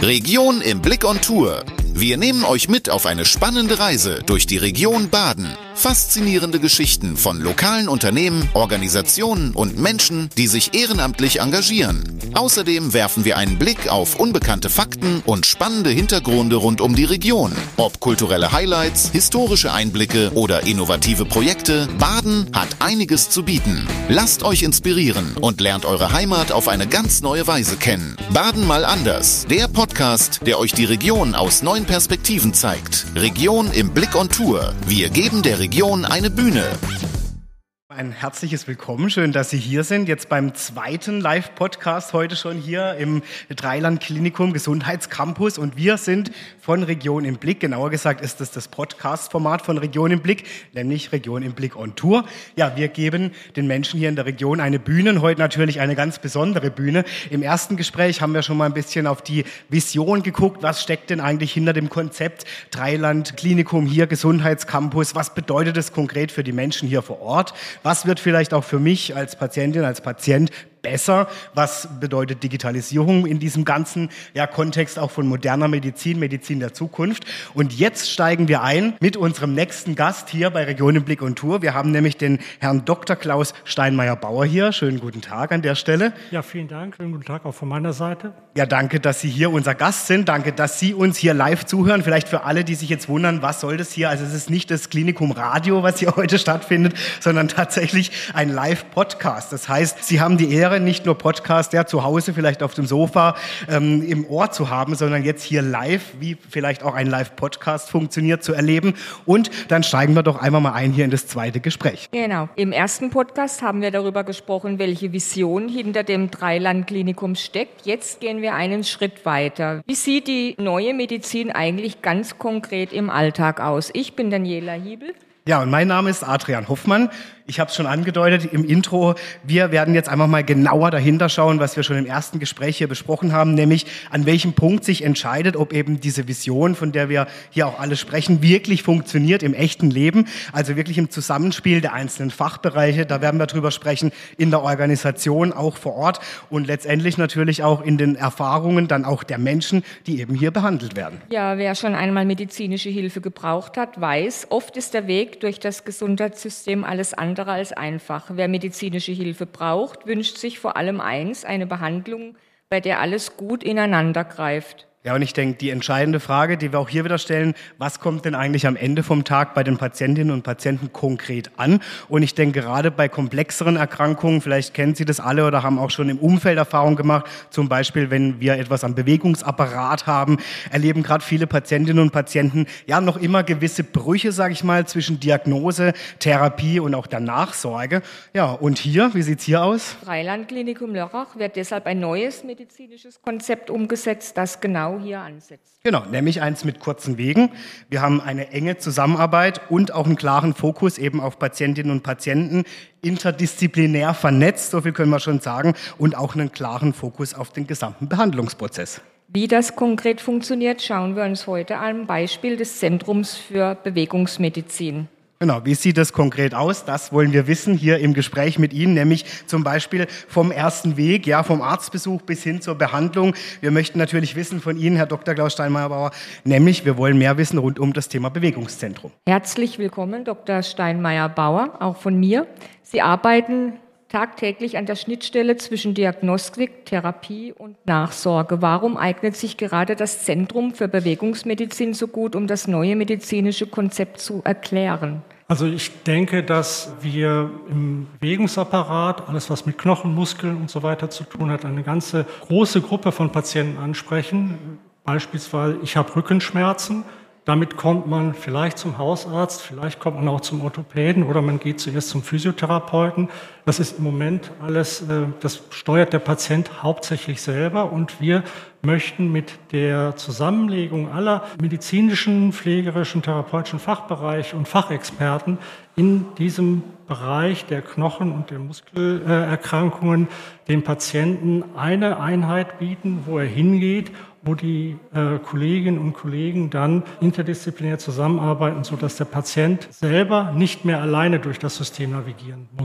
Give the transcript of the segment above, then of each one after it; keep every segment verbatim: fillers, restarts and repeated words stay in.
Region im Blick on Tour. Wir nehmen euch mit auf eine spannende Reise durch die Region Baden. Faszinierende Geschichten von lokalen Unternehmen, Organisationen und Menschen, die sich ehrenamtlich engagieren. Außerdem werfen wir einen Blick auf unbekannte Fakten und spannende Hintergründe rund um die Region. Ob kulturelle Highlights, historische Einblicke oder innovative Projekte, Baden hat einiges zu bieten. Lasst euch inspirieren und lernt eure Heimat auf eine ganz neue Weise kennen. Baden mal anders, der Podcast, der euch die Region aus neuen Perspektiven zeigt. Region im Blick on Tour. Wir geben der Region eine Bühne. Ein herzliches Willkommen, schön, dass Sie hier sind. Jetzt beim zweiten Live-Podcast heute schon hier im Dreiland-Klinikum Gesundheitscampus. Und wir sind von Region im Blick. Genauer gesagt ist das das Podcast-Format von Region im Blick, nämlich Region im Blick on Tour. Ja, wir geben den Menschen hier in der Region eine Bühne. Und heute natürlich eine ganz besondere Bühne. Im ersten Gespräch haben wir schon mal ein bisschen auf die Vision geguckt. Was steckt denn eigentlich hinter dem Konzept Dreiland-Klinikum hier Gesundheitscampus? Was bedeutet es konkret für die Menschen hier vor Ort? Was wird vielleicht auch für mich als Patientin, als Patient besser? Was bedeutet Digitalisierung in diesem ganzen ja, Kontext auch von moderner Medizin, Medizin der Zukunft? Und jetzt steigen wir ein mit unserem nächsten Gast hier bei Region im Blick on Tour. Wir haben nämlich den Herrn Doktor Klaus Steinmeier-Bauer hier. Schönen guten Tag an der Stelle. Ja, vielen Dank. Schönen guten Tag auch von meiner Seite. Ja, danke, dass Sie hier unser Gast sind. Danke, dass Sie uns hier live zuhören. Vielleicht für alle, die sich jetzt wundern, was soll das hier? Also es ist nicht das Klinikum Radio, was hier heute stattfindet, sondern tatsächlich ein Live-Podcast. Das heißt, Sie haben die Ehre, nicht nur Podcast, ja, zu Hause vielleicht auf dem Sofa ähm, im Ohr zu haben, sondern jetzt hier live, wie vielleicht auch ein Live-Podcast funktioniert, zu erleben. Und dann steigen wir doch einmal mal ein hier in das zweite Gespräch. Genau. Im ersten Podcast haben wir darüber gesprochen, welche Vision hinter dem Dreiland-Klinikum steckt. Jetzt gehen wir einen Schritt weiter. Wie sieht die neue Medizin eigentlich ganz konkret im Alltag aus? Ich bin Daniela Hiebel. Ja, und mein Name ist Adrian Hoffmann. Ich habe es schon angedeutet im Intro. Wir werden jetzt einfach mal genauer dahinter schauen, was wir schon im ersten Gespräch hier besprochen haben, nämlich an welchem Punkt sich entscheidet, ob eben diese Vision, von der wir hier auch alle sprechen, wirklich funktioniert im echten Leben, also wirklich im Zusammenspiel der einzelnen Fachbereiche. Da werden wir drüber sprechen, in der Organisation, auch vor Ort und letztendlich natürlich auch in den Erfahrungen dann auch der Menschen, die eben hier behandelt werden. Ja, wer schon einmal medizinische Hilfe gebraucht hat, weiß, oft ist der Weg durch das Gesundheitssystem alles andere als einfach. Wer medizinische Hilfe braucht, wünscht sich vor allem eins, eine Behandlung, bei der alles gut ineinander greift. Ja, und ich denke, die entscheidende Frage, die wir auch hier wieder stellen, was kommt denn eigentlich am Ende vom Tag bei den Patientinnen und Patienten konkret an? Und ich denke, gerade bei komplexeren Erkrankungen, vielleicht kennen Sie das alle oder haben auch schon im Umfeld Erfahrung gemacht, zum Beispiel, wenn wir etwas am Bewegungsapparat haben, erleben gerade viele Patientinnen und Patienten ja noch immer gewisse Brüche, sage ich mal, zwischen Diagnose, Therapie und auch der Nachsorge. Ja, und hier, wie sieht's hier aus? Dreiland-Klinikum Lörrach wird deshalb ein neues medizinisches Konzept umgesetzt, das genau hier ansetzt. Genau, nämlich eins mit kurzen Wegen. Wir haben eine enge Zusammenarbeit und auch einen klaren Fokus eben auf Patientinnen und Patienten, interdisziplinär vernetzt, so viel können wir schon sagen, und auch einen klaren Fokus auf den gesamten Behandlungsprozess. Wie das konkret funktioniert, schauen wir uns heute am Beispiel des Zentrums für Bewegungsmedizin. Genau, wie sieht das konkret aus? Das wollen wir wissen hier im Gespräch mit Ihnen, nämlich zum Beispiel vom ersten Weg, ja, vom Arztbesuch bis hin zur Behandlung. Wir möchten natürlich wissen von Ihnen, Herr Doktor Klaus Steinmeier-Bauer, nämlich wir wollen mehr wissen rund um das Thema Bewegungszentrum. Herzlich willkommen, Doktor Steinmeier-Bauer, auch von mir. Sie arbeiten tagtäglich an der Schnittstelle zwischen Diagnostik, Therapie und Nachsorge. Warum eignet sich gerade das Zentrum für Bewegungsmedizin so gut, um das neue medizinische Konzept zu erklären? Also ich denke, dass wir im Bewegungsapparat, alles was mit Knochen, Muskeln und so weiter zu tun hat, eine ganze große Gruppe von Patienten ansprechen. Beispielsweise, ich habe Rückenschmerzen. Damit kommt man vielleicht zum Hausarzt, vielleicht kommt man auch zum Orthopäden oder man geht zuerst zum Physiotherapeuten. Das ist im Moment alles, das steuert der Patient hauptsächlich selber und wir möchten mit der Zusammenlegung aller medizinischen, pflegerischen, therapeutischen Fachbereiche und Fachexperten in diesem Bereich der Knochen- und der Muskelerkrankungen dem Patienten eine Einheit bieten, wo er hingeht, wo die äh, Kolleginnen und Kollegen dann interdisziplinär zusammenarbeiten, sodass der Patient selber nicht mehr alleine durch das System navigieren muss.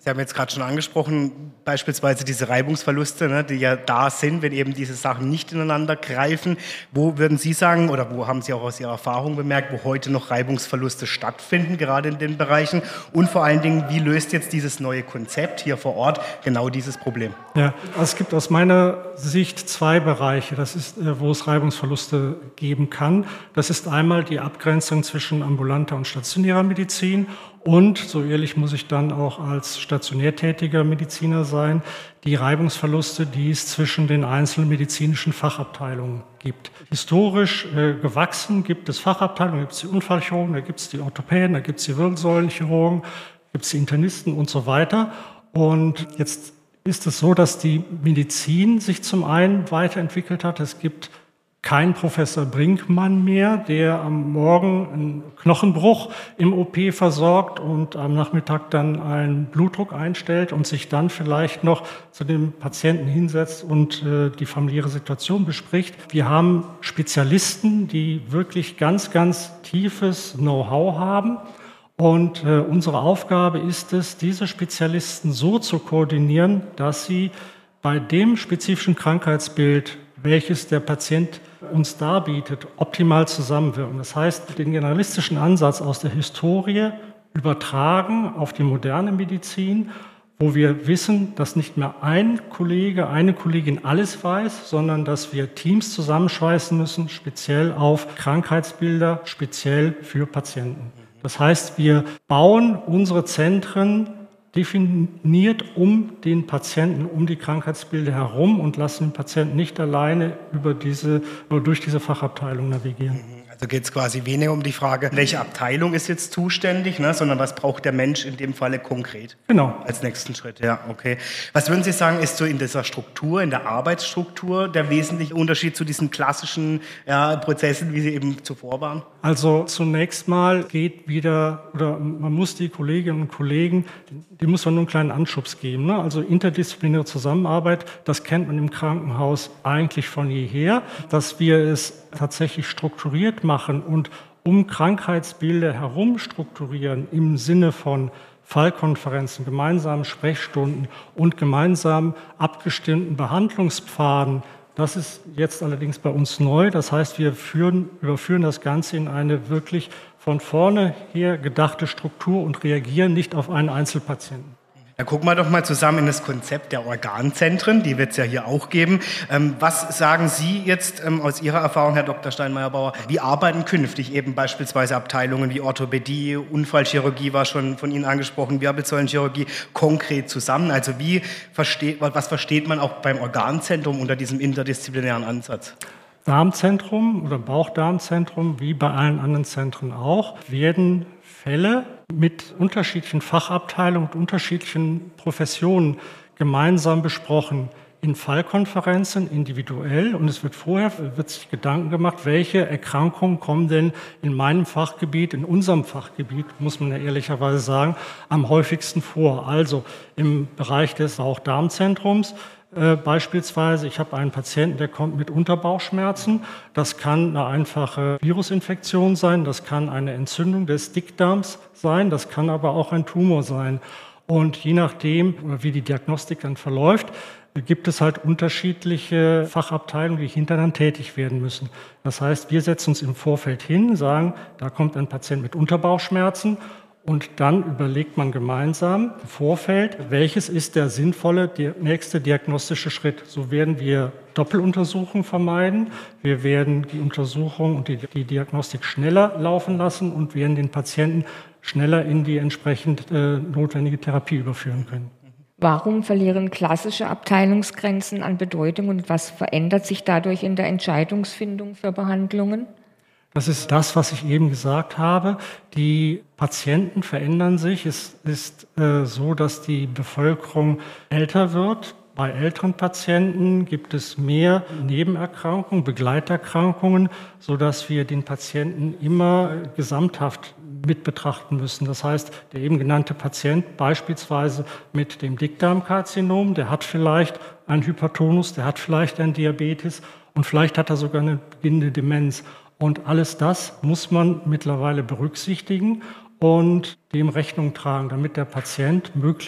Sie haben jetzt gerade schon angesprochen, beispielsweise diese Reibungsverluste, ne, die ja da sind, wenn eben diese Sachen nicht ineinander greifen. Wo würden Sie sagen, oder wo haben Sie auch aus Ihrer Erfahrung bemerkt, wo heute noch Reibungsverluste stattfinden, gerade in den Bereichen? Und vor allen Dingen, wie löst jetzt dieses neue Konzept hier vor Ort genau dieses Problem? Ja, also es gibt aus meiner Sicht zwei Bereiche, das ist, wo es Reibungsverluste geben kann. Das ist einmal die Abgrenzung zwischen ambulanter und stationärer Medizin. Und, so ehrlich muss ich dann auch als stationär tätiger Mediziner sein, die Reibungsverluste, die es zwischen den einzelnen medizinischen Fachabteilungen gibt. Historisch äh, gewachsen gibt es Fachabteilungen, da gibt es die Unfallchirurgen, da gibt es die Orthopäden, da gibt es die Wirbelsäulenchirurgen, da gibt es die Internisten und so weiter. Und jetzt ist es so, dass die Medizin sich zum einen weiterentwickelt hat. Es gibt kein Professor Brinkmann mehr, der am Morgen einen Knochenbruch im O P versorgt und am Nachmittag dann einen Blutdruck einstellt und sich dann vielleicht noch zu dem Patienten hinsetzt und äh, die familiäre Situation bespricht. Wir haben Spezialisten, die wirklich ganz, ganz tiefes Know-how haben. Und äh, unsere Aufgabe ist es, diese Spezialisten so zu koordinieren, dass sie bei dem spezifischen Krankheitsbild, welches der Patient uns darbietet, optimal zusammenwirken. Das heißt, den generalistischen Ansatz aus der Historie übertragen auf die moderne Medizin, wo wir wissen, dass nicht mehr ein Kollege, eine Kollegin alles weiß, sondern dass wir Teams zusammenschweißen müssen, speziell auf Krankheitsbilder, speziell für Patienten. Das heißt, wir bauen unsere Zentren definiert um den Patienten, um die Krankheitsbilder herum und lassen den Patienten nicht alleine über diese, oder durch diese Fachabteilung navigieren. Also geht es quasi weniger um die Frage, welche Abteilung ist jetzt zuständig, ne, sondern was braucht der Mensch in dem Falle konkret? Genau. Als nächsten Schritt, ja, okay. Was würden Sie sagen, ist so in dieser Struktur, in der Arbeitsstruktur der wesentliche Unterschied zu diesen klassischen ja, Prozessen, wie sie eben zuvor waren? Also zunächst mal geht wieder, oder man muss die Kolleginnen und Kollegen, die muss man nur einen kleinen Anschubs geben. Ne? Also interdisziplinäre Zusammenarbeit, das kennt man im Krankenhaus eigentlich von jeher, dass wir es tatsächlich strukturiert machen und um Krankheitsbilder herum strukturieren im Sinne von Fallkonferenzen, gemeinsamen Sprechstunden und gemeinsam abgestimmten Behandlungspfaden. Das ist jetzt allerdings bei uns neu. Das heißt, wir führen, überführen das Ganze in eine wirklich von vorne her gedachte Struktur und reagieren nicht auf einen Einzelpatienten. Dann gucken wir doch mal zusammen in das Konzept der Organzentren, die wird es ja hier auch geben. Ähm, was sagen Sie jetzt ähm, aus Ihrer Erfahrung, Herr Doktor Steinmeier-Bauer, wie arbeiten künftig eben beispielsweise Abteilungen wie Orthopädie, Unfallchirurgie war schon von Ihnen angesprochen, Wirbelsäulenchirurgie konkret zusammen? Also wie versteht, was versteht man auch beim Organzentrum unter diesem interdisziplinären Ansatz? Darmzentrum oder Bauchdarmzentrum, wie bei allen anderen Zentren auch, werden Fälle mit unterschiedlichen Fachabteilungen und unterschiedlichen Professionen gemeinsam besprochen. In Fallkonferenzen individuell und es wird vorher wird sich Gedanken gemacht, welche Erkrankungen kommen denn in meinem Fachgebiet, in unserem Fachgebiet, muss man ja ehrlicherweise sagen, am häufigsten vor. Also im Bereich des Bauch-Darm-Zentrums äh, beispielsweise, ich habe einen Patienten, der kommt mit Unterbauchschmerzen. Das kann eine einfache Virusinfektion sein, das kann eine Entzündung des Dickdarms sein, das kann aber auch ein Tumor sein. Und je nachdem, wie die Diagnostik dann verläuft, gibt es halt unterschiedliche Fachabteilungen, die hintereinander tätig werden müssen. Das heißt, wir setzen uns im Vorfeld hin, sagen, da kommt ein Patient mit Unterbauchschmerzen und dann überlegt man gemeinsam im Vorfeld, welches ist der sinnvolle der nächste diagnostische Schritt. So werden wir Doppeluntersuchungen vermeiden, wir werden die Untersuchung und die, die Diagnostik schneller laufen lassen und werden den Patienten schneller in die entsprechend äh, notwendige Therapie überführen können. Warum verlieren klassische Abteilungsgrenzen an Bedeutung und was verändert sich dadurch in der Entscheidungsfindung für Behandlungen? Das ist das, was ich eben gesagt habe. Die Patienten verändern sich. Es ist äh, so, dass die Bevölkerung älter wird. Bei älteren Patienten gibt es mehr Nebenerkrankungen, Begleiterkrankungen, sodass wir den Patienten immer gesamthaft mit betrachten müssen. Das heißt, der eben genannte Patient beispielsweise mit dem Dickdarmkarzinom, der hat vielleicht einen Hypertonus, der hat vielleicht einen Diabetes und vielleicht hat er sogar eine beginnende Demenz. Und alles das muss man mittlerweile berücksichtigen und dem Rechnung tragen, damit der Patient möglichst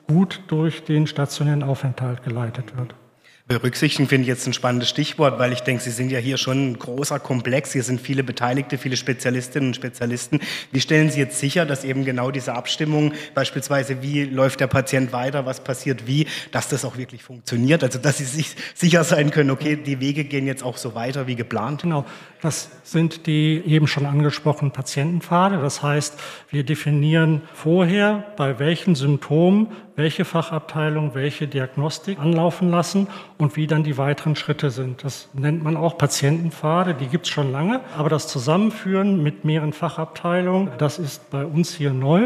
gut durch den stationären Aufenthalt geleitet wird. Berücksichtigen finde ich jetzt ein spannendes Stichwort, weil ich denke, Sie sind ja hier schon ein großer Komplex. Hier sind viele Beteiligte, viele Spezialistinnen und Spezialisten. Wie stellen Sie jetzt sicher, dass eben genau diese Abstimmung, beispielsweise wie läuft der Patient weiter, was passiert wie, dass das auch wirklich funktioniert? Also dass Sie sich sicher sein können, okay, die Wege gehen jetzt auch so weiter wie geplant? Genau, das sind die eben schon angesprochenen Patientenpfade. Das heißt, wir definieren vorher, bei welchen Symptomen welche Fachabteilung, welche Diagnostik anlaufen lassen und wie dann die weiteren Schritte sind. Das nennt man auch Patientenpfade, die gibt es schon lange. Aber das Zusammenführen mit mehreren Fachabteilungen, das ist bei uns hier neu.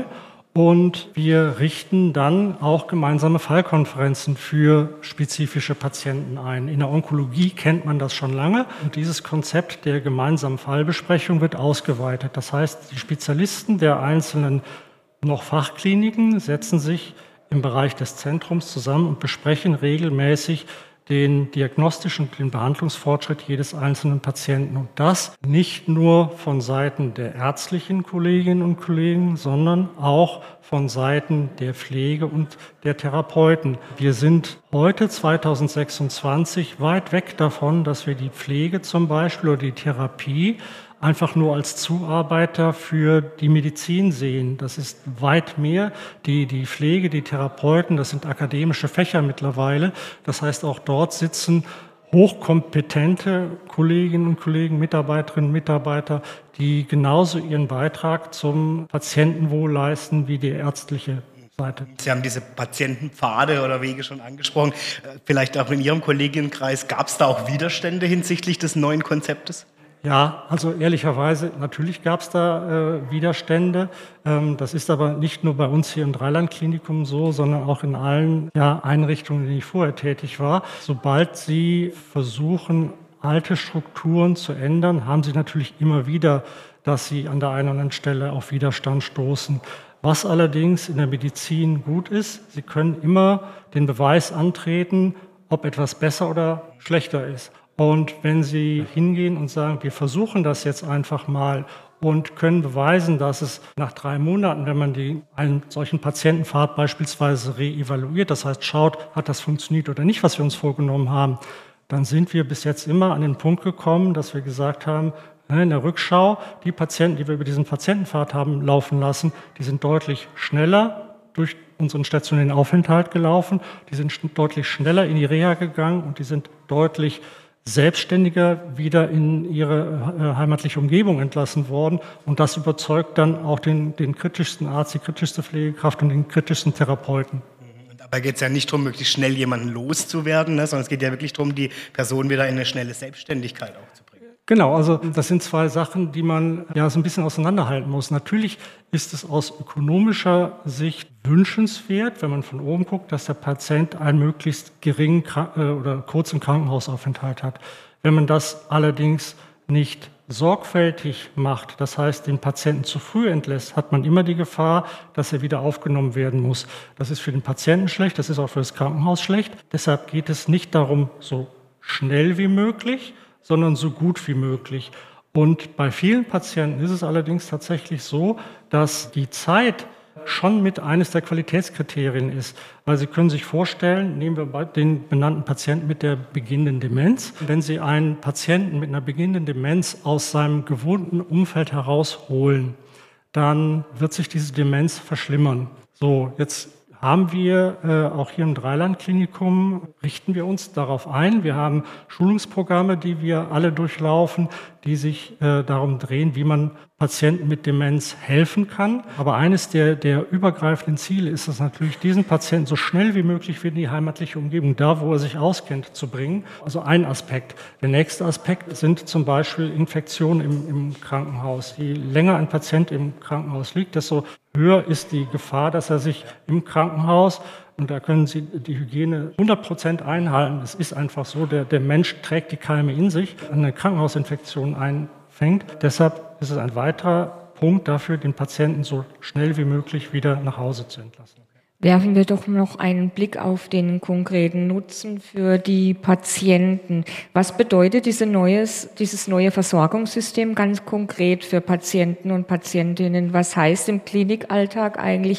Und wir richten dann auch gemeinsame Fallkonferenzen für spezifische Patienten ein. In der Onkologie kennt man das schon lange. Und dieses Konzept der gemeinsamen Fallbesprechung wird ausgeweitet. Das heißt, die Spezialisten der einzelnen noch Fachkliniken setzen sich im Bereich des Zentrums zusammen und besprechen regelmäßig den diagnostischen und den Behandlungsfortschritt jedes einzelnen Patienten. Und das nicht nur von Seiten der ärztlichen Kolleginnen und Kollegen, sondern auch von Seiten der Pflege und der Therapeuten. Wir sind heute zweitausendsechsundzwanzig weit weg davon, dass wir die Pflege zum Beispiel oder die Therapie einfach nur als Zuarbeiter für die Medizin sehen. Das ist weit mehr. Die, die Pflege, die Therapeuten, das sind akademische Fächer mittlerweile. Das heißt, auch dort sitzen hochkompetente Kolleginnen und Kollegen, Mitarbeiterinnen und Mitarbeiter, die genauso ihren Beitrag zum Patientenwohl leisten wie die ärztliche Seite. Sie haben diese Patientenpfade oder Wege schon angesprochen. Vielleicht auch in Ihrem Kolleginnenkreis, gab es da auch Widerstände hinsichtlich des neuen Konzeptes? Ja, also ehrlicherweise, natürlich gab es da äh, Widerstände. Ähm, das ist aber nicht nur bei uns hier im Dreiland-Klinikum so, sondern auch in allen ja, Einrichtungen, in denen ich vorher tätig war. Sobald Sie versuchen, alte Strukturen zu ändern, haben Sie natürlich immer wieder, dass Sie an der einen oder anderen Stelle auf Widerstand stoßen. Was allerdings in der Medizin gut ist, Sie können immer den Beweis antreten, ob etwas besser oder schlechter ist. Und wenn Sie hingehen und sagen, wir versuchen das jetzt einfach mal und können beweisen, dass es nach drei Monaten, wenn man die, einen solchen Patientenpfad beispielsweise reevaluiert, das heißt schaut, hat das funktioniert oder nicht, was wir uns vorgenommen haben, dann sind wir bis jetzt immer an den Punkt gekommen, dass wir gesagt haben, in der Rückschau, die Patienten, die wir über diesen Patientenpfad haben laufen lassen, die sind deutlich schneller durch unseren stationären Aufenthalt gelaufen, die sind deutlich schneller in die Reha gegangen und die sind deutlich selbstständiger wieder in ihre äh, heimatliche Umgebung entlassen worden. Und das überzeugt dann auch den, den kritischsten Arzt, die kritischste Pflegekraft und den kritischsten Therapeuten. Und dabei geht es ja nicht darum, möglichst schnell jemanden loszuwerden, ne, sondern es geht ja wirklich darum, die Person wieder in eine schnelle Selbstständigkeit auch zu bringen. Genau, also das sind zwei Sachen, die man ja so ein bisschen auseinanderhalten muss. Natürlich ist es aus ökonomischer Sicht wünschenswert, wenn man von oben guckt, dass der Patient einen möglichst geringen oder kurzen Krankenhausaufenthalt hat. Wenn man das allerdings nicht sorgfältig macht, das heißt den Patienten zu früh entlässt, hat man immer die Gefahr, dass er wieder aufgenommen werden muss. Das ist für den Patienten schlecht, das ist auch für das Krankenhaus schlecht. Deshalb geht es nicht darum, so schnell wie möglich, sondern so gut wie möglich. Und bei vielen Patienten ist es allerdings tatsächlich so, dass die Zeit schon mit eines der Qualitätskriterien ist. Weil Sie können sich vorstellen, nehmen wir den benannten Patienten mit der beginnenden Demenz. Wenn Sie einen Patienten mit einer beginnenden Demenz aus seinem gewohnten Umfeld herausholen, dann wird sich diese Demenz verschlimmern. So, jetzt haben wir äh, auch hier im Dreiland-Klinikum, richten wir uns darauf ein. Wir haben Schulungsprogramme, die wir alle durchlaufen, die sich äh, darum drehen, wie man Patienten mit Demenz helfen kann. Aber eines der, der übergreifenden Ziele ist es natürlich, diesen Patienten so schnell wie möglich wieder in die heimatliche Umgebung, da wo er sich auskennt, zu bringen. Also ein Aspekt. Der nächste Aspekt sind zum Beispiel Infektionen im, im Krankenhaus. Je länger ein Patient im Krankenhaus liegt, desto höher ist die Gefahr, dass er sich im Krankenhaus, und da können Sie die Hygiene hundert Prozent einhalten, es ist einfach so, der, der Mensch trägt die Keime in sich, eine Krankenhausinfektion einfängt. Deshalb ist es ein weiterer Punkt dafür, den Patienten so schnell wie möglich wieder nach Hause zu entlassen. Werfen wir doch noch einen Blick auf den konkreten Nutzen für die Patienten. Was bedeutet diese neues, dieses neue Versorgungssystem ganz konkret für Patienten und Patientinnen? Was heißt im Klinikalltag eigentlich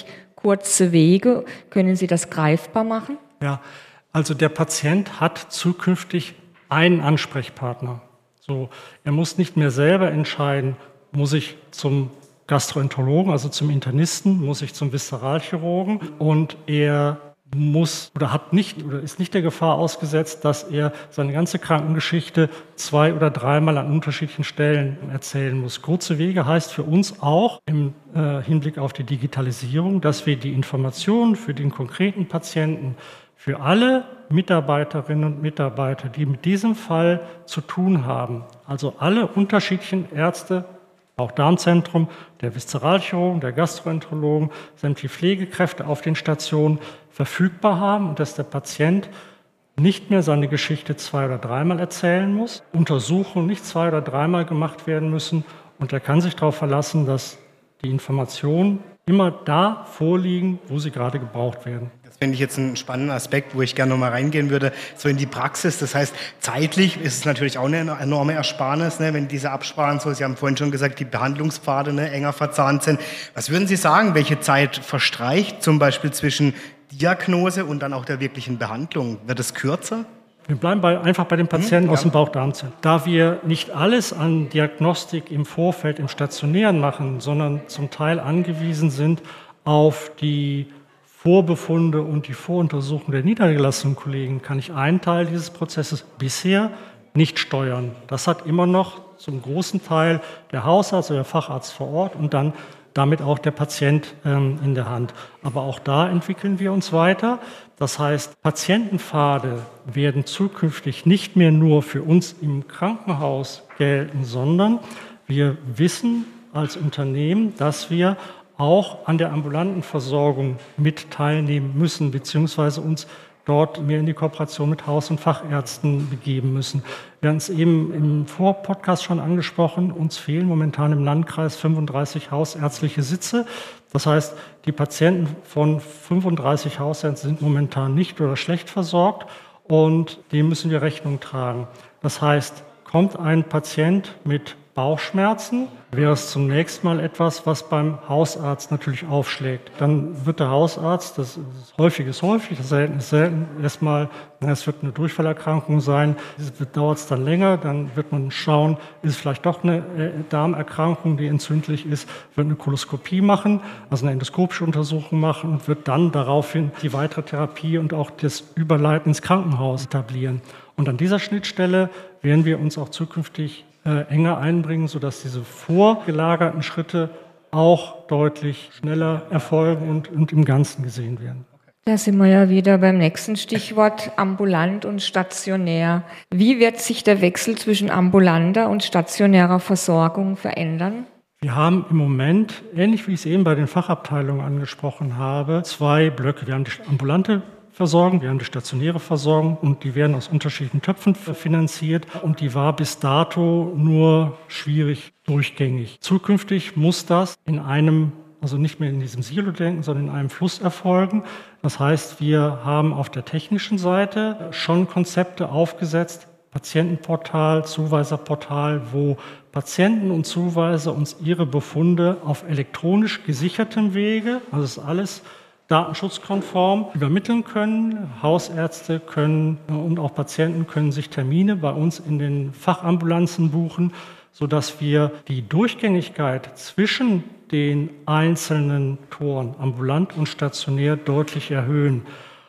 kurze Wege. Können Sie das greifbar machen? Ja, also der Patient hat zukünftig einen Ansprechpartner. So, er muss nicht mehr selber entscheiden, muss ich zum Gastroenterologen, also zum Internisten, muss ich zum Viszeralchirurgen, und er muss oder hat nicht oder ist nicht der Gefahr ausgesetzt, dass er seine ganze Krankengeschichte zwei oder dreimal an unterschiedlichen Stellen erzählen muss. Kurze Wege heißt für uns auch im äh, Hinblick auf die Digitalisierung, dass wir die Informationen für den konkreten Patienten, für alle Mitarbeiterinnen und Mitarbeiter, die mit diesem Fall zu tun haben, also alle unterschiedlichen Ärzte, auch Darmzentrum, der Viszeralchirurgen, der Gastroenterologen, sämtliche Pflegekräfte auf den Stationen verfügbar haben und dass der Patient nicht mehr seine Geschichte zwei oder dreimal erzählen muss, Untersuchungen nicht zwei oder dreimal gemacht werden müssen, und er kann sich darauf verlassen, dass die Informationen immer da vorliegen, wo sie gerade gebraucht werden. Das finde ich jetzt einen spannenden Aspekt, wo ich gerne noch mal reingehen würde, so in die Praxis. Das heißt, zeitlich ist es natürlich auch eine enorme Ersparnis, ne, wenn diese Absprachen, so Sie haben vorhin schon gesagt, die Behandlungspfade ne, enger verzahnt sind. Was würden Sie sagen, welche Zeit verstreicht zum Beispiel zwischen Diagnose und dann auch der wirklichen Behandlung? Wird es kürzer? Wir bleiben bei, einfach bei den Patienten hm, aus dem Bauch-Darm-Zentrum. Da wir nicht alles an Diagnostik im Vorfeld im Stationären machen, sondern zum Teil angewiesen sind auf die Vorbefunde und die Voruntersuchung der niedergelassenen Kollegen, kann ich einen Teil dieses Prozesses bisher nicht steuern. Das hat immer noch zum großen Teil der Hausarzt oder der Facharzt vor Ort und dann damit auch der Patient ähm, in der Hand. Aber auch da entwickeln wir uns weiter. Das heißt, Patientenpfade werden zukünftig nicht mehr nur für uns im Krankenhaus gelten, sondern wir wissen als Unternehmen, dass wir auch an der ambulanten Versorgung mit teilnehmen müssen, beziehungsweise uns dort mehr in die Kooperation mit Haus- und Fachärzten begeben müssen. Wir haben es eben im Vorpodcast schon angesprochen, uns fehlen momentan im Landkreis fünfunddreißig hausärztliche Sitze. Das heißt, die Patienten von fünfunddreißig Hausärzten sind momentan nicht oder schlecht versorgt und dem müssen wir Rechnung tragen. Das heißt, kommt ein Patient mit Bauchschmerzen, wäre es zunächst mal etwas, was beim Hausarzt natürlich aufschlägt. Dann wird der Hausarzt, das ist häufig ist häufig, das selten ist selten, erstmal, es wird eine Durchfallerkrankung sein, dauert es dann länger, dann wird man schauen, ist es vielleicht doch eine Darmerkrankung, die entzündlich ist, wird eine Koloskopie machen, also eine endoskopische Untersuchung machen und wird dann daraufhin die weitere Therapie und auch das Überleiten ins Krankenhaus etablieren. Und an dieser Schnittstelle werden wir uns auch zukünftig enger einbringen, sodass diese vorgelagerten Schritte auch deutlich schneller erfolgen und, und im Ganzen gesehen werden. Da sind wir ja wieder beim nächsten Stichwort, ambulant und stationär. Wie wird sich der Wechsel zwischen ambulanter und stationärer Versorgung verändern? Wir haben im Moment, ähnlich wie ich es eben bei den Fachabteilungen angesprochen habe, zwei Blöcke. Wir haben die ambulante Versorgung, wir haben die stationäre Versorgung und die werden aus unterschiedlichen Töpfen finanziert und die war bis dato nur schwierig durchgängig. Zukünftig muss das in einem, also nicht mehr in diesem Silo-Denken, sondern in einem Fluss erfolgen. Das heißt, wir haben auf der technischen Seite schon Konzepte aufgesetzt, Patientenportal, Zuweiserportal, wo Patienten und Zuweiser uns ihre Befunde auf elektronisch gesichertem Wege, also das ist alles datenschutzkonform übermitteln können. Hausärzte können und auch Patienten können sich Termine bei uns in den Fachambulanzen buchen, sodass wir die Durchgängigkeit zwischen den einzelnen Toren, ambulant und stationär, deutlich erhöhen.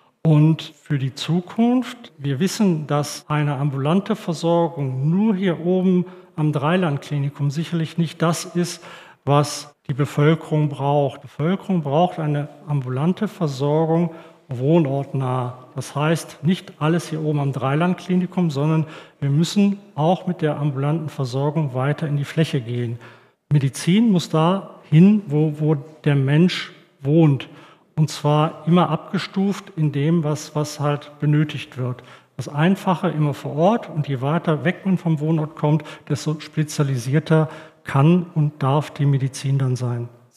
Und für die Zukunft, wir wissen, dass eine ambulante Versorgung nur hier oben am Dreilandklinikum sicherlich nicht das ist, was die Bevölkerung braucht. Die Bevölkerung braucht eine ambulante Versorgung wohnortnah. Das heißt, nicht alles hier oben am Dreilandklinikum, sondern wir müssen auch mit der ambulanten Versorgung weiter in die Fläche gehen. Medizin muss da hin, wo, wo der Mensch wohnt. Und zwar immer abgestuft in dem, was, was halt benötigt wird. Das Einfache immer vor Ort und je weiter weg man vom Wohnort kommt, desto spezialisierter kann und darf die Medizin dann sein.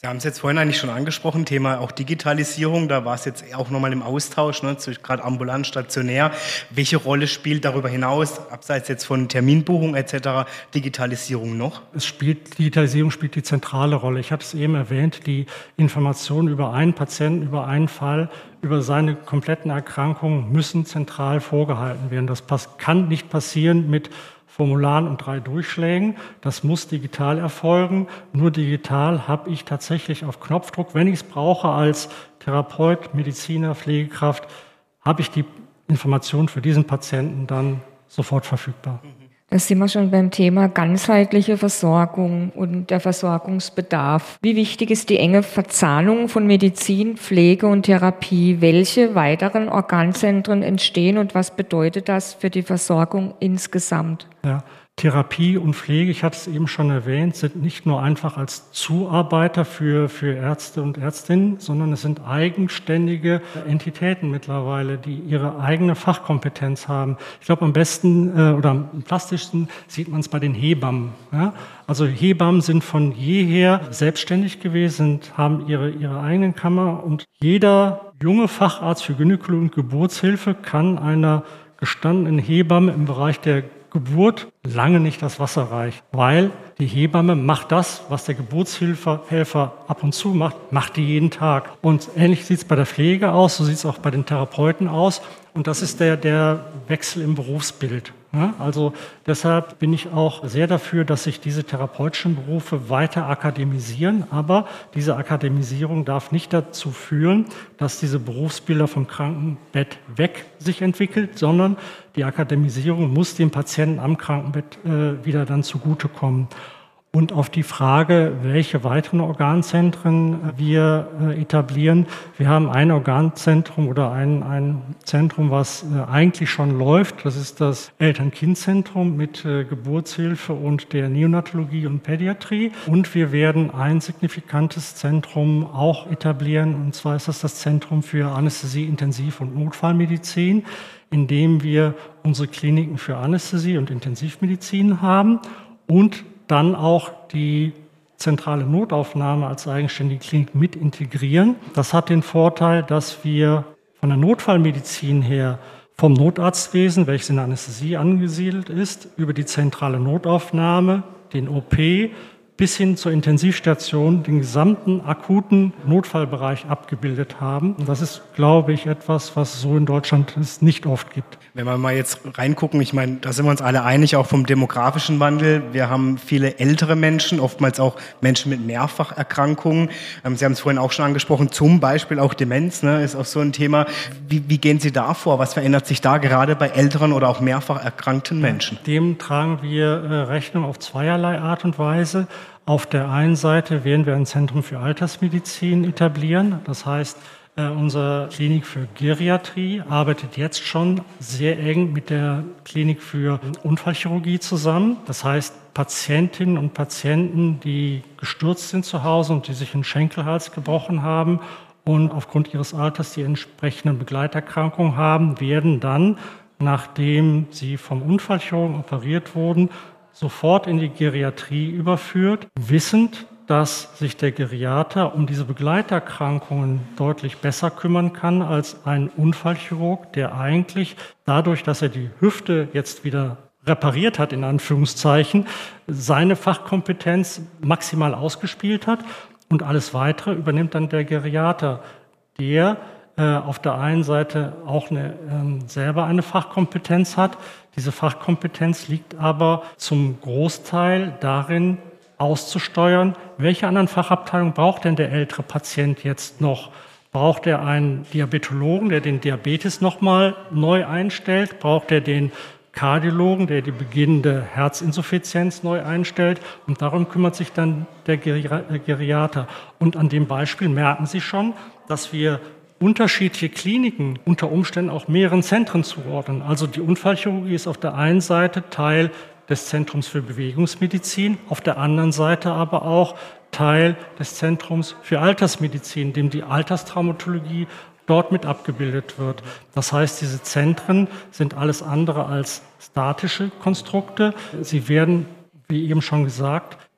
Sie haben es jetzt vorhin eigentlich schon angesprochen, Thema auch Digitalisierung, da war es jetzt auch nochmal im Austausch, ne, gerade ambulant, stationär. Welche Rolle spielt darüber hinaus, abseits jetzt von Terminbuchung et cetera, Digitalisierung noch? Es spielt, Digitalisierung spielt die zentrale Rolle. Ich hatte es eben erwähnt, die Informationen über einen Patienten, über einen Fall, über seine kompletten Erkrankungen müssen zentral vorgehalten werden. Das kann nicht passieren mit Formularen und drei Durchschlägen. Das muss digital erfolgen. Nur digital habe ich tatsächlich auf Knopfdruck, wenn ich es brauche als Therapeut, Mediziner, Pflegekraft, habe ich die Information für diesen Patienten dann sofort verfügbar. Da sind wir schon beim Thema ganzheitliche Versorgung und der Versorgungsbedarf. Wie wichtig ist die enge Verzahnung von Medizin, Pflege und Therapie? Welche weiteren Organzentren entstehen und was bedeutet das für die Versorgung insgesamt? Ja. Therapie und Pflege, ich hatte es eben schon erwähnt, sind nicht nur einfach als Zuarbeiter für, für Ärzte und Ärztinnen, sondern es sind eigenständige Entitäten mittlerweile, die ihre eigene Fachkompetenz haben. Ich glaube, am besten äh, oder am plastischsten sieht man es bei den Hebammen. Ja? Also Hebammen sind von jeher selbstständig gewesen, haben ihre, ihre eigenen Kammer und jeder junge Facharzt für Gynäkologie und Geburtshilfe kann einer gestandenen Hebamme im Bereich der Geburt lange nicht das Wasser reicht, weil die Hebamme macht das, was der Geburtshelfer ab und zu macht, macht die jeden Tag. Und ähnlich sieht es bei der Pflege aus, so sieht es auch bei den Therapeuten aus. Und das ist der, der Wechsel im Berufsbild. Ja, also deshalb bin ich auch sehr dafür, dass sich diese therapeutischen Berufe weiter akademisieren. Aber diese Akademisierung darf nicht dazu führen, dass diese Berufsbilder vom Krankenbett weg sich entwickelt, sondern die Akademisierung muss dem Patienten am Krankenbett äh, wieder dann zugutekommen. Und auf die Frage, welche weiteren Organzentren wir äh, etablieren. Wir haben ein Organzentrum oder ein, ein Zentrum, was äh, eigentlich schon läuft. Das ist das Eltern-Kind-Zentrum mit äh, Geburtshilfe und der Neonatologie und Pädiatrie. Und wir werden ein signifikantes Zentrum auch etablieren. Und zwar ist das das Zentrum für Anästhesie, Intensiv- und Notfallmedizin, in dem wir unsere Kliniken für Anästhesie und Intensivmedizin haben und dann auch die zentrale Notaufnahme als eigenständige Klinik mit integrieren. Das hat den Vorteil, dass wir von der Notfallmedizin her vom Notarztwesen, welches in der Anästhesie angesiedelt ist, über die zentrale Notaufnahme, den O P bis hin zur Intensivstation den gesamten akuten Notfallbereich abgebildet haben. Und das ist, glaube ich, etwas, was es so in Deutschland es nicht oft gibt. Wenn wir mal jetzt reingucken, ich meine, da sind wir uns alle einig, auch vom demografischen Wandel. Wir haben viele ältere Menschen, oftmals auch Menschen mit Mehrfacherkrankungen. Sie haben es vorhin auch schon angesprochen, zum Beispiel auch Demenz, ne, ist auch so ein Thema. Wie, wie gehen Sie da vor? Was verändert sich da gerade bei älteren oder auch mehrfach erkrankten Menschen? Dem tragen wir äh, Rechnung auf zweierlei Art und Weise. Auf der einen Seite werden wir ein Zentrum für Altersmedizin etablieren. Das heißt, äh, unsere Klinik für Geriatrie arbeitet jetzt schon sehr eng mit der Klinik für Unfallchirurgie zusammen. Das heißt, Patientinnen und Patienten, die gestürzt sind zu Hause und die sich einen Schenkelhals gebrochen haben und aufgrund ihres Alters die entsprechenden Begleiterkrankungen haben, werden dann, nachdem sie vom Unfallchirurgen operiert wurden, sofort in die Geriatrie überführt, wissend, dass sich der Geriater um diese Begleiterkrankungen deutlich besser kümmern kann als ein Unfallchirurg, der eigentlich dadurch, dass er die Hüfte jetzt wieder repariert hat, in Anführungszeichen, seine Fachkompetenz maximal ausgespielt hat und alles Weitere übernimmt dann der Geriater, der äh, auf der einen Seite auch eine, äh, selber eine Fachkompetenz hat. Diese Fachkompetenz liegt aber zum Großteil darin, auszusteuern, welche anderen Fachabteilungen braucht denn der ältere Patient jetzt noch? Braucht er einen Diabetologen, der den Diabetes nochmal neu einstellt? Braucht er den Kardiologen, der die beginnende Herzinsuffizienz neu einstellt? Und darum kümmert sich dann der Geriater. Und an dem Beispiel merken Sie schon, dass wir unterschiedliche Kliniken unter Umständen auch mehreren Zentren zuordnen. Also die Unfallchirurgie ist auf der einen Seite Teil des Zentrums für Bewegungsmedizin, auf der anderen Seite aber auch Teil des Zentrums für Altersmedizin, in dem die Alterstraumatologie dort mit abgebildet wird. Das heißt, diese Zentren sind alles andere als statische Konstrukte. Sie werden, wie eben schon gesagt,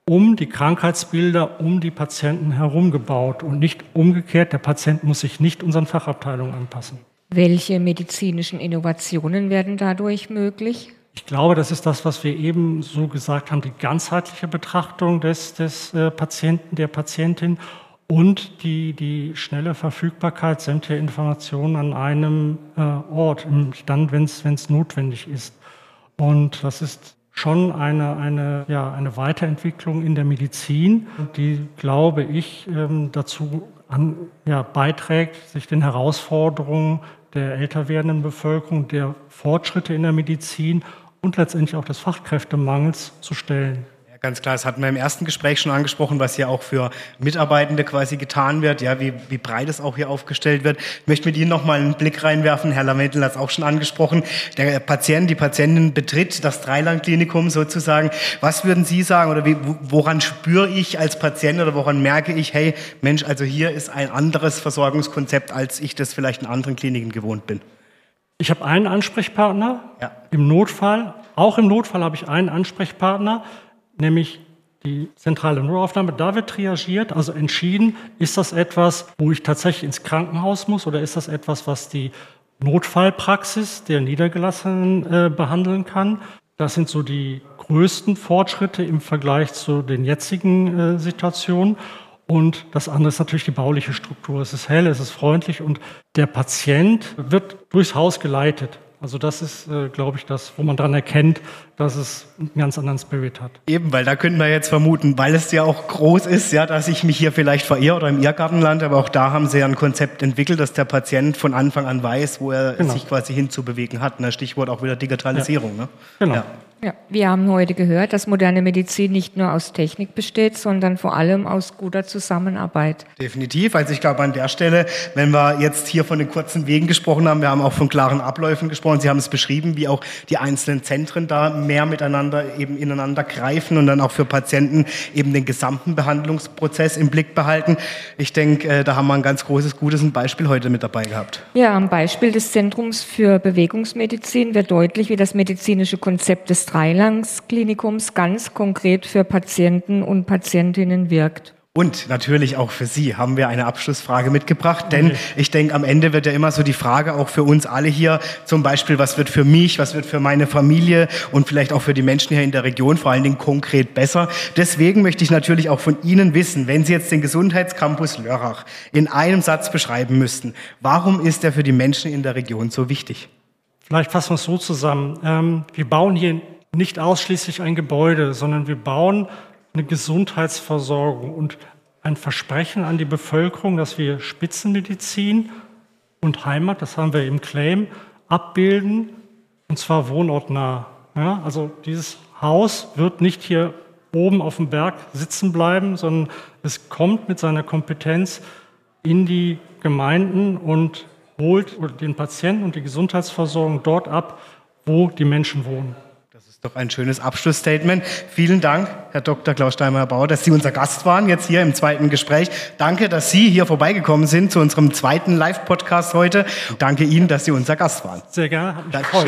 um die Krankheitsbilder, um die Patienten herum gebaut und nicht umgekehrt. Der Patient muss sich nicht unseren Fachabteilungen anpassen. Welche medizinischen Innovationen werden dadurch möglich? Ich glaube, das ist das, was wir eben so gesagt haben, die ganzheitliche Betrachtung des, des äh, Patienten, der Patientin und die, die schnelle Verfügbarkeit sämtlicher Informationen an einem äh, Ort, dann, wenn es notwendig ist. Und das ist schon eine, eine, ja, eine Weiterentwicklung in der Medizin, die, glaube ich, ähm, dazu an, ja, beiträgt, sich den Herausforderungen der älter werdenden Bevölkerung, der Fortschritte in der Medizin und letztendlich auch des Fachkräftemangels zu stellen. Ganz klar, das hatten wir im ersten Gespräch schon angesprochen, was hier auch für Mitarbeitende quasi getan wird, ja, wie, wie breit es auch hier aufgestellt wird. Ich möchte mit Ihnen noch mal einen Blick reinwerfen. Herr Lamendl hat es auch schon angesprochen. Der Patient, die Patientin betritt das Dreiland-Klinikum sozusagen. Was würden Sie sagen oder wie, woran spüre ich als Patient oder woran merke ich, hey, Mensch, also hier ist ein anderes Versorgungskonzept, als ich das vielleicht in anderen Kliniken gewohnt bin? Ich habe einen Ansprechpartner, ja. Im Notfall. Auch im Notfall habe ich einen Ansprechpartner, nämlich die zentrale Notaufnahme. Da wird triagiert, also entschieden, ist das etwas, wo ich tatsächlich ins Krankenhaus muss oder ist das etwas, was die Notfallpraxis der Niedergelassenen äh, behandeln kann. Das sind so die größten Fortschritte im Vergleich zu den jetzigen äh, Situationen. Und das andere ist natürlich die bauliche Struktur. Es ist hell, es ist freundlich und der Patient wird durchs Haus geleitet. Also das ist, äh, glaube ich, das, wo man daran erkennt, dass es einen ganz anderen Spirit hat. Eben, weil da könnten wir jetzt vermuten, weil es ja auch groß ist, ja, dass ich mich hier vielleicht verirre oder im Irrgartenland, aber auch da haben Sie ja ein Konzept entwickelt, dass der Patient von Anfang an weiß, wo er genau. sich quasi hinzubewegen hat. Ne? Stichwort auch wieder Digitalisierung. Ja. Ne? Genau. Ja. Ja, wir haben heute gehört, dass moderne Medizin nicht nur aus Technik besteht, sondern vor allem aus guter Zusammenarbeit. Definitiv. Also ich glaube an der Stelle, wenn wir jetzt hier von den kurzen Wegen gesprochen haben, wir haben auch von klaren Abläufen gesprochen, Sie haben es beschrieben, wie auch die einzelnen Zentren da mehr miteinander eben ineinander greifen und dann auch für Patienten eben den gesamten Behandlungsprozess im Blick behalten. Ich denke, da haben wir ein ganz großes, gutes Beispiel heute mit dabei gehabt. Ja, am Beispiel des Zentrums für Bewegungsmedizin wird deutlich, wie das medizinische Konzept des Dreilandsklinikums ganz konkret für Patienten und Patientinnen wirkt. Und natürlich auch für Sie haben wir eine Abschlussfrage mitgebracht, denn okay. ich denke, am Ende wird ja immer so die Frage auch für uns alle hier, zum Beispiel, was wird für mich, was wird für meine Familie und vielleicht auch für die Menschen hier in der Region vor allen Dingen konkret besser. Deswegen möchte ich natürlich auch von Ihnen wissen, wenn Sie jetzt den Gesundheitscampus Lörrach in einem Satz beschreiben müssten, warum ist er für die Menschen in der Region so wichtig? Vielleicht fassen wir es so zusammen. Ähm, wir bauen hier nicht ausschließlich ein Gebäude, sondern wir bauen eine Gesundheitsversorgung und ein Versprechen an die Bevölkerung, dass wir Spitzenmedizin und Heimat, das haben wir im Claim, abbilden, und zwar wohnortnah. Ja, also dieses Haus wird nicht hier oben auf dem Berg sitzen bleiben, sondern es kommt mit seiner Kompetenz in die Gemeinden und holt den Patienten und die Gesundheitsversorgung dort ab, wo die Menschen wohnen. Das ist doch ein schönes Abschlussstatement. Vielen Dank, Herr Doktor Klaus Steinmeier-Bauer, dass Sie unser Gast waren, jetzt hier im zweiten Gespräch. Danke, dass Sie hier vorbeigekommen sind zu unserem zweiten Live-Podcast heute. Danke Ihnen, dass Sie unser Gast waren. Sehr gerne, hat mich gefreut.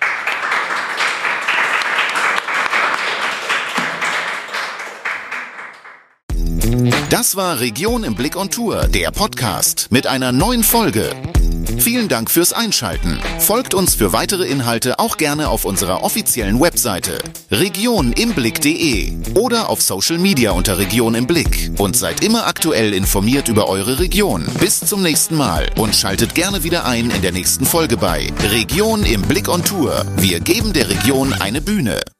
Das war Region im Blick on Tour, der Podcast mit einer neuen Folge. Vielen Dank fürs Einschalten. Folgt uns für weitere Inhalte auch gerne auf unserer offiziellen Webseite region im blick punkt de oder auf Social Media unter Region im Blick und seid immer aktuell informiert über eure Region. Bis zum nächsten Mal und schaltet gerne wieder ein in der nächsten Folge bei Region im Blick on Tour. Wir geben der Region eine Bühne.